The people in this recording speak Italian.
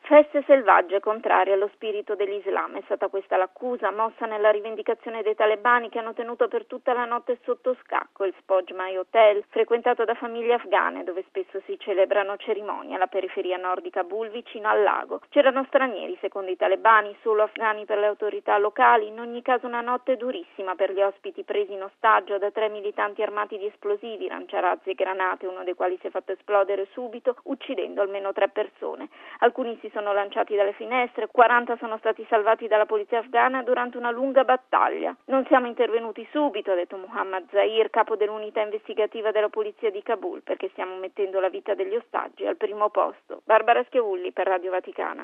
Feste selvagge contrarie allo spirito dell'Islam, è stata questa l'accusa mossa nella rivendicazione dei talebani che hanno tenuto per tutta la notte sotto scacco il Spoj Mai Hotel, frequentato da famiglie afghane dove spesso si celebrano cerimonie alla periferia nord di Kabul vicino al lago. C'erano stranieri secondo i talebani, solo afghani per le autorità locali, in ogni caso una notte durissima per gli ospiti presi in ostaggio da 3 militanti armati di esplosivi, lanciarazzi e granate, uno dei quali si è fatto esplodere subito, uccidendo almeno 3 persone. Alcuni si sono lanciati dalle finestre, 40 sono stati salvati dalla polizia afghana durante una lunga battaglia. Non siamo intervenuti subito, ha detto Muhammad Zahir, capo dell'unità investigativa della polizia di Kabul, perché stiamo mettendo la vita degli ostaggi al primo posto. Barbara Schiavulli per Radio Vaticana.